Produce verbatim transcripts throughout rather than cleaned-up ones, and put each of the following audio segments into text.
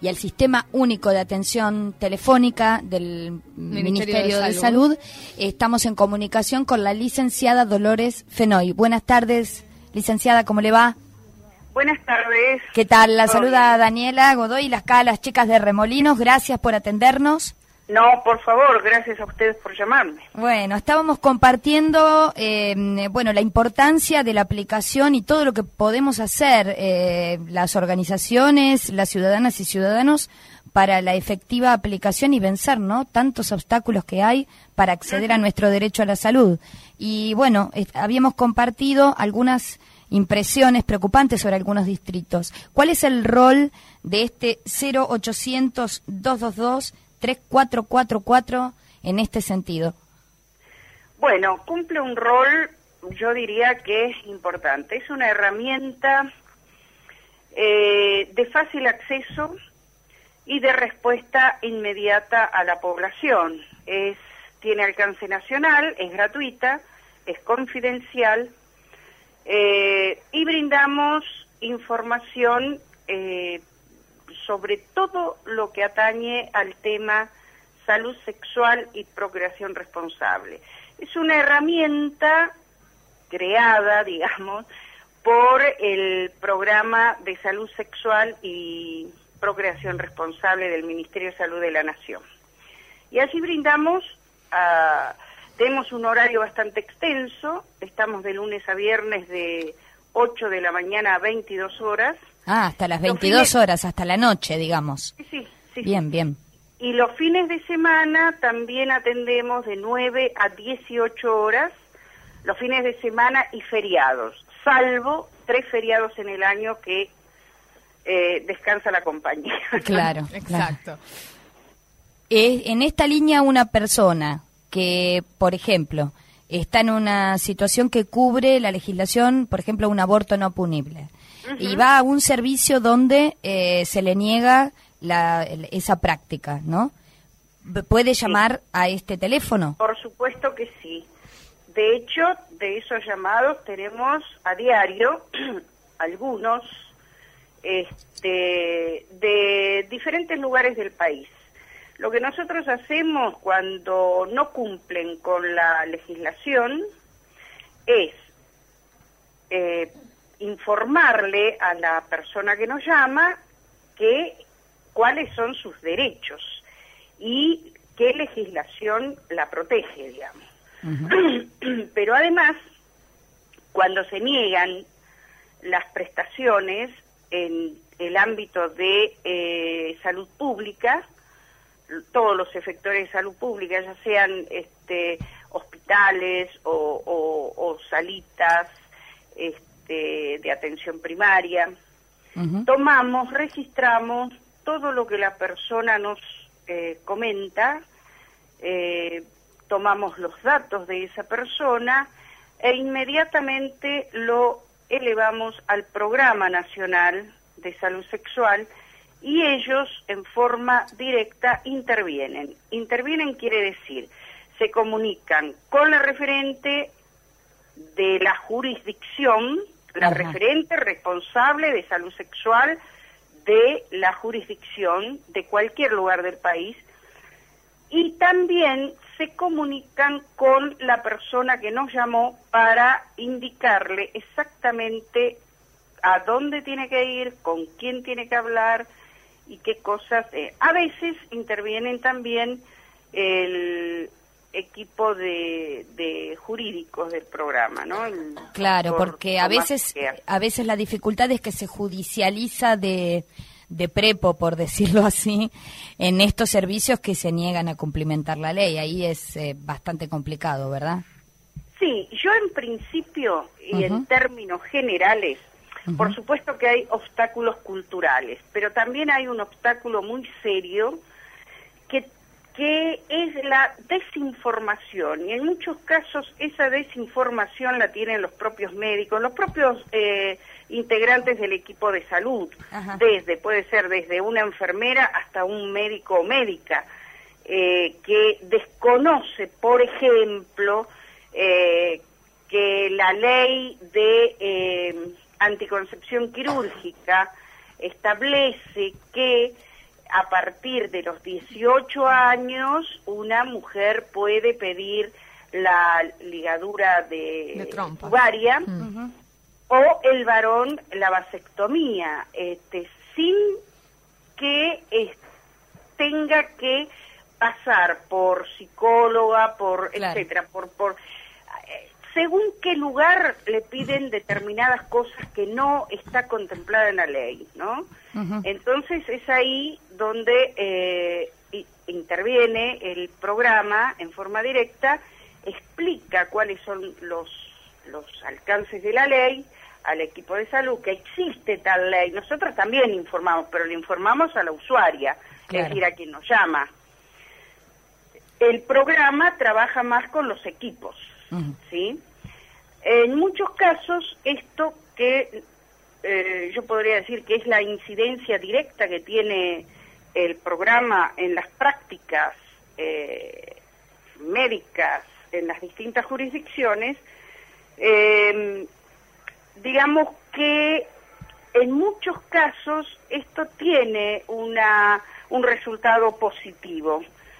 y al Sistema Único de Atención Telefónica del Ministerio, Ministerio de, de Salud. Salud. Estamos en comunicación con la licenciada Dolores Fenoy. Buenas tardes, licenciada, ¿cómo le va? Buenas tardes. ¿Qué tal? La saluda Daniela Godoy, las acá las chicas de Remolinos. Gracias por atendernos. No, por favor, gracias a ustedes por llamarme. Bueno, estábamos compartiendo, eh, bueno, la importancia de la aplicación y todo lo que podemos hacer eh, las organizaciones, las ciudadanas y ciudadanos para la efectiva aplicación y vencer, ¿no?, tantos obstáculos que hay para acceder a nuestro derecho a la salud. Y bueno, eh, habíamos compartido algunas impresiones preocupantes sobre algunos distritos. ¿Cuál es el rol de este cero ochocientos, dos dos dos, tres cuatro cuatro cuatro en este sentido? Bueno, cumple un rol, yo diría que es importante. Es una herramienta eh, de fácil acceso y de respuesta inmediata a la población. Es, tiene alcance nacional, es gratuita, es confidencial, eh, y brindamos información eh, sobre todo lo que atañe al tema salud sexual y procreación responsable. Es una herramienta creada, digamos, por el Programa de Salud Sexual y Procreación Responsable del Ministerio de Salud de la Nación. Y así brindamos, uh, tenemos un horario bastante extenso, estamos de lunes a viernes de ocho de la mañana a veintidós horas. Ah, hasta las veintidós fines... horas, hasta la noche, digamos. Sí, sí, sí. Bien, bien. Y los fines de semana también atendemos de nueve a dieciocho horas, los fines de semana y feriados, salvo tres feriados en el año que eh, descansa la compañía. Claro, exacto. Eh, en esta línea una persona que, por ejemplo, está en una situación que cubre la legislación, por ejemplo, un aborto no punible, uh-huh, y va a un servicio donde eh, se le niega la, esa práctica, ¿no? ¿Puede llamar sí. a este teléfono? Por supuesto que sí. De hecho, de esos llamados tenemos a diario algunos este, de diferentes lugares del país. Lo que nosotros hacemos cuando no cumplen con la legislación es eh, informarle a la persona que nos llama que cuáles son sus derechos y qué legislación la protege, digamos. Uh-huh. Pero además, cuando se niegan las prestaciones en el ámbito de eh, salud pública, todos los efectores de salud pública, ya sean este, hospitales o, o, o salitas este, de atención primaria, uh-huh, tomamos, registramos todo lo que la persona nos eh, comenta, eh, tomamos los datos de esa persona e inmediatamente lo elevamos al Programa Nacional de Salud Sexual y ellos en forma directa intervienen. Intervienen quiere decir, se comunican con la referente de la jurisdicción, la Ajá. referente responsable de salud sexual de la jurisdicción de cualquier lugar del país, y también se comunican con la persona que nos llamó para indicarle exactamente a dónde tiene que ir, con quién tiene que hablar y qué cosas. Eh. A veces intervienen también el equipo de, de jurídicos del programa, ¿no? El claro, doctor, porque a veces a veces la dificultad es que se judicializa de, de prepo, por decirlo así, en estos servicios que se niegan a cumplimentar la ley. Ahí es eh, bastante complicado, ¿verdad? Sí, yo en principio y uh-huh. en términos generales, uh-huh. por supuesto que hay obstáculos culturales, pero también hay un obstáculo muy serio que que es la desinformación, y en muchos casos esa desinformación la tienen los propios médicos, los propios eh, integrantes del equipo de salud, Ajá. desde puede ser desde una enfermera hasta un médico o médica, eh, que desconoce, por ejemplo, eh, que la ley de eh, anticoncepción quirúrgica establece que a partir de los dieciocho años una mujer puede pedir la ligadura de, de trompa ovaria, mm. o el varón la vasectomía, este, sin que eh, tenga que pasar por psicóloga, por claro. etcétera, por por eh, según qué lugar le piden determinadas cosas que no está contemplada en la ley, ¿no? Uh-huh. Entonces es ahí donde eh, interviene el programa en forma directa, explica cuáles son los los alcances de la ley al equipo de salud, que existe tal ley. Nosotros también informamos, pero le informamos a la usuaria, claro. es decir, a quien nos llama. El programa trabaja más con los equipos, uh-huh. ¿sí? En muchos casos, esto que eh, yo podría decir que es la incidencia directa que tiene el programa en las prácticas eh, médicas en las distintas jurisdicciones, eh, digamos que en muchos casos esto tiene una un resultado positivo.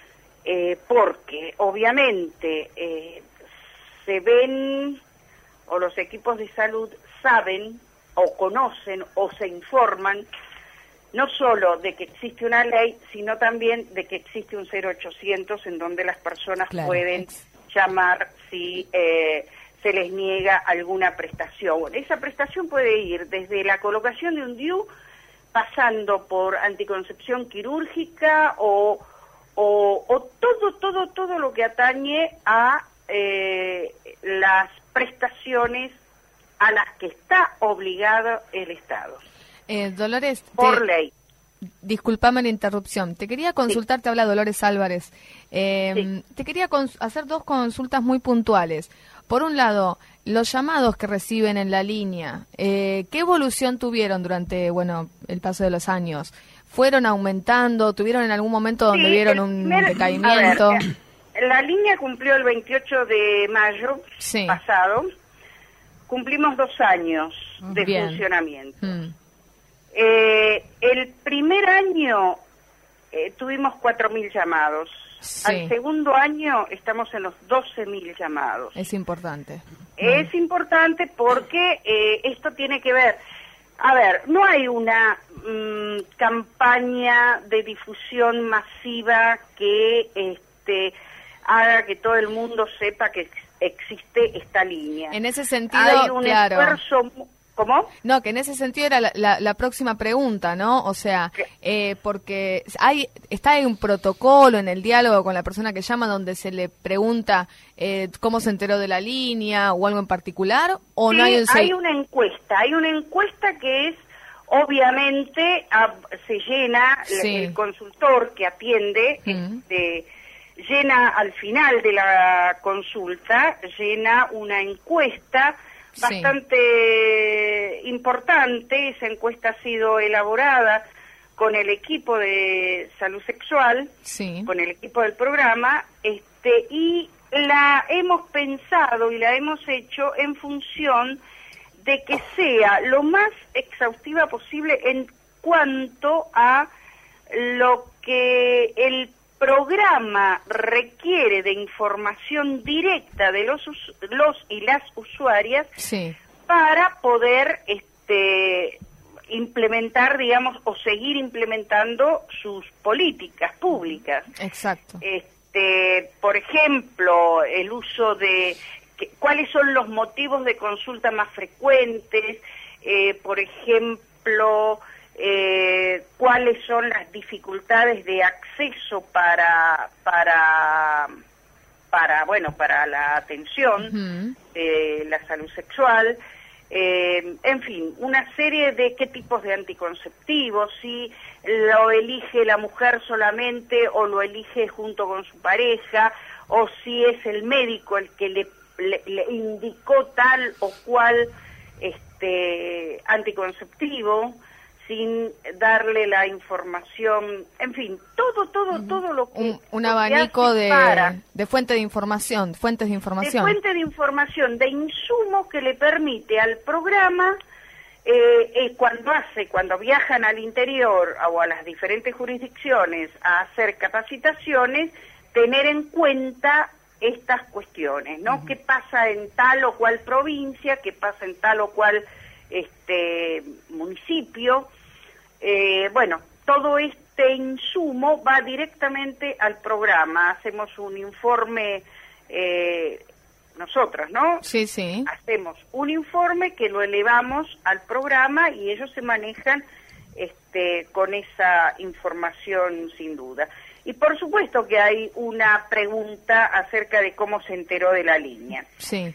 Eh, porque obviamente eh, se ven, o los equipos de salud saben, o conocen, o se informan, no solo de que existe una ley, sino también de que existe un cero ochocientos en donde las personas claro, pueden ex. llamar si eh, se les niega alguna prestación. Esa prestación puede ir desde la colocación de un D I U, pasando por anticoncepción quirúrgica o O, o todo, todo, todo lo que atañe a eh, las prestaciones a las que está obligado el Estado. Eh, Dolores, por te, ley. Disculpame la interrupción. Te quería consultar, sí. te habla Dolores Álvarez. Eh, sí. Te quería hacer dos consultas muy puntuales. Por un lado, los llamados que reciben en la línea, eh, ¿qué evolución tuvieron durante, bueno, el paso de los años? ¿Fueron aumentando? ¿Tuvieron en algún momento donde sí, vieron un primer, decaimiento? A ver, la línea cumplió el veintiocho de mayo sí. pasado. Cumplimos dos años de Bien. funcionamiento. Mm. Eh, el primer año eh, tuvimos cuatro mil llamados. Sí. Al segundo año estamos en los doce mil llamados. Es importante. Es mm. importante porque eh, esto tiene que ver... A ver, no hay una mmm, campaña de difusión masiva que este, haga que todo el mundo sepa que ex existe esta línea. En ese sentido, hay un claro. esfuerzo... ¿Cómo? No, que en ese sentido era la, la, la próxima pregunta, ¿no? O sea, eh, porque hay está hay un protocolo en el diálogo con la persona que llama donde se le pregunta eh, cómo se enteró de la línea o algo en particular, o sí, no hay un... hay una encuesta, hay una encuesta que es, obviamente, a, se llena, sí. el consultor que atiende, mm. este, llena al final de la consulta, llena una encuesta bastante sí. importante. Esa encuesta ha sido elaborada con el equipo de salud sexual, sí. con el equipo del programa, este, y la hemos pensado y la hemos hecho en función de que sea lo más exhaustiva posible en cuanto a lo que el programa requiere de información directa de los los y las usuarias sí. para poder este implementar, digamos, o seguir implementando sus políticas públicas. Exacto. Este, por ejemplo, el uso de que, cuáles son los motivos de consulta más frecuentes, eh, por ejemplo, Eh, cuáles son las dificultades de acceso para para para bueno para la atención uh-huh. de la salud sexual, eh, en fin, una serie de qué tipos de anticonceptivos, si lo elige la mujer solamente o lo elige junto con su pareja, o si es el médico el que le, le, le indicó tal o cual este anticonceptivo sin darle la información, en fin, todo, todo, uh-huh. todo lo que... Un, un abanico de, de fuente de información, fuentes de información. De fuente de información, de insumo que le permite al programa eh, eh, cuando hace, cuando viajan al interior o a las diferentes jurisdicciones a hacer capacitaciones, tener en cuenta estas cuestiones, ¿no? Uh-huh. ¿Qué pasa en tal o cual provincia? ¿Qué pasa en tal o cual este municipio? Eh, bueno, todo este insumo va directamente al programa. Hacemos un informe, eh, nosotras, ¿no? Sí, sí. Hacemos un informe que lo elevamos al programa y ellos se manejan este, con esa información sin duda. Y por supuesto que hay una pregunta acerca de cómo se enteró de la línea. Sí.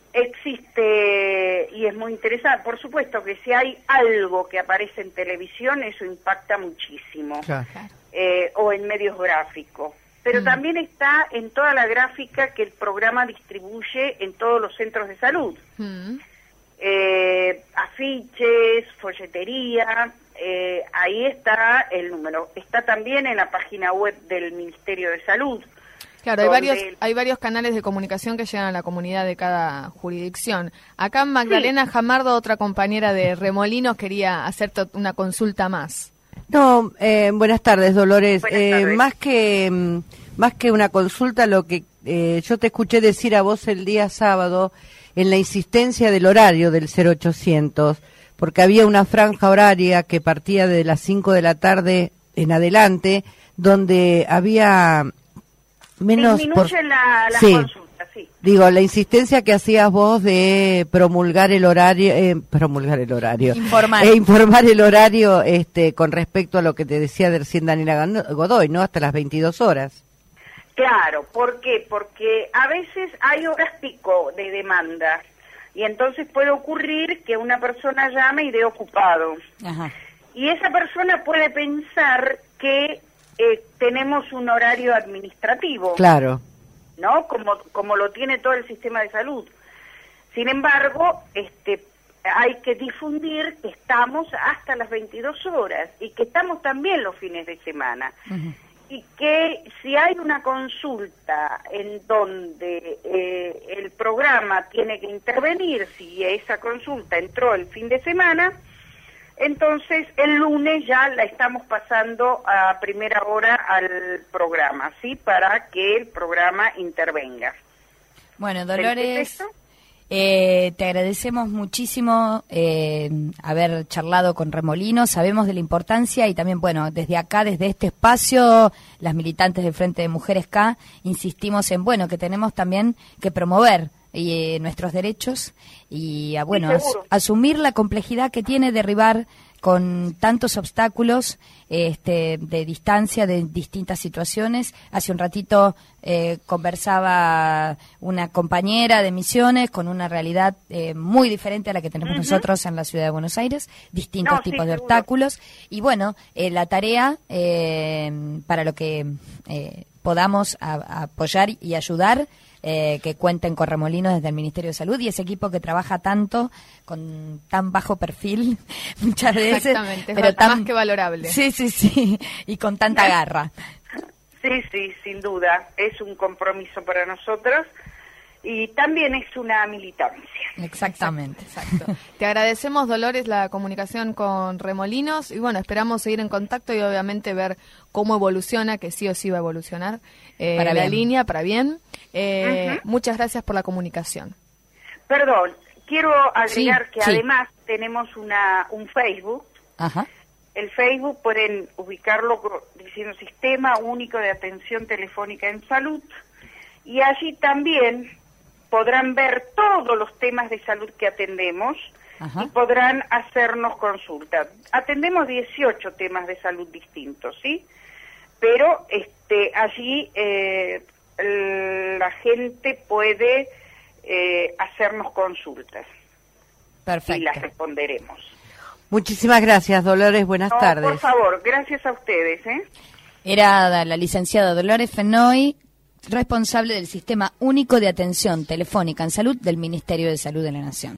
Existe, y es muy interesante, por supuesto que si hay algo que aparece en televisión, eso impacta muchísimo. Claro. Eh, o en medios gráficos. Pero mm. también está en toda la gráfica que el programa distribuye en todos los centros de salud. Mm. Eh, afiches, folletería... Eh, ahí está el número. Está también en la página web del Ministerio de Salud. Claro, hay varios, el... hay varios canales de comunicación que llegan a la comunidad de cada jurisdicción. Acá Magdalena sí. Jamardo, otra compañera de Remolinos, quería hacerte una consulta más. No, eh, buenas tardes, Dolores. Buenas eh, tardes. Más que más que una consulta, lo que eh, yo te escuché decir a vos el día sábado en la insistencia del horario del cero ochocientos, porque había una franja horaria que partía de las cinco de la tarde en adelante, donde había menos... Disminuye por... la, la sí. consulta, sí. Digo, la insistencia que hacías vos de promulgar el horario, eh, promulgar el horario, informar, eh, informar el horario este, con respecto a lo que te decía de recién Daniela Godoy, ¿no? Hasta las veintidós horas. Claro, ¿por qué? Porque a veces hay horas pico de demanda. Y entonces puede ocurrir que una persona llame y dé ocupado. Ajá. Y esa persona puede pensar que eh, tenemos un horario administrativo. Claro. ¿No? Como, como lo tiene todo el sistema de salud. Sin embargo, este, hay que difundir que estamos hasta las veintidós horas y que estamos también los fines de semana. Uh-huh. Y que si hay una consulta en donde eh, el programa tiene que intervenir, si esa consulta entró el fin de semana, entonces el lunes ya la estamos pasando a primera hora al programa, ¿sí? Para que el programa intervenga. Bueno, Dolores, eh, te agradecemos muchísimo eh, haber charlado con Remolinos. Sabemos de la importancia y también, bueno, desde acá, desde este espacio, las militantes del Frente de Mujeres K, insistimos en, bueno, que tenemos también que promover eh, nuestros derechos y, bueno, as, asumir la complejidad que tiene derribar con tantos obstáculos este, de distancia, de distintas situaciones. Hace un ratito eh, conversaba una compañera de Misiones con una realidad eh, muy diferente a la que tenemos uh-huh. nosotros en la ciudad de Buenos Aires, distintos no, tipos sí, de seguro. obstáculos. Y bueno, eh, la tarea eh, para lo que eh, podamos a, a apoyar y ayudar, Eh, que cuenten con Remolinos desde el Ministerio de Salud y ese equipo que trabaja tanto, con tan bajo perfil, muchas veces. Exactamente, pero es tan, más que valorable. Sí, sí, sí, y con tanta garra. Sí, sí, sin duda, es un compromiso para nosotros y también es una militancia. Exactamente. Exacto. Te agradecemos, Dolores, la comunicación con Remolinos y bueno, esperamos seguir en contacto y obviamente ver cómo evoluciona, que sí o sí va a evolucionar eh, para la bien. línea, para bien. Eh, uh-huh. Muchas gracias por la comunicación. Perdón, quiero agregar sí, que sí. además tenemos una un Facebook. Ajá. El Facebook pueden ubicarlo diciendo Sistema Único de Atención Telefónica en Salud y allí también podrán ver todos los temas de salud que atendemos. Ajá. Y podrán hacernos consultas. Atendemos dieciocho temas de salud distintos, ¿sí? Pero este allí eh, la gente puede eh, hacernos consultas. Perfecto. Y las responderemos. Muchísimas gracias, Dolores. Buenas no, tardes. Por favor, gracias a ustedes, ¿eh? Era la licenciada Dolores Fenoy, responsable del Sistema Único de Atención Telefónica en Salud del Ministerio de Salud de la Nación.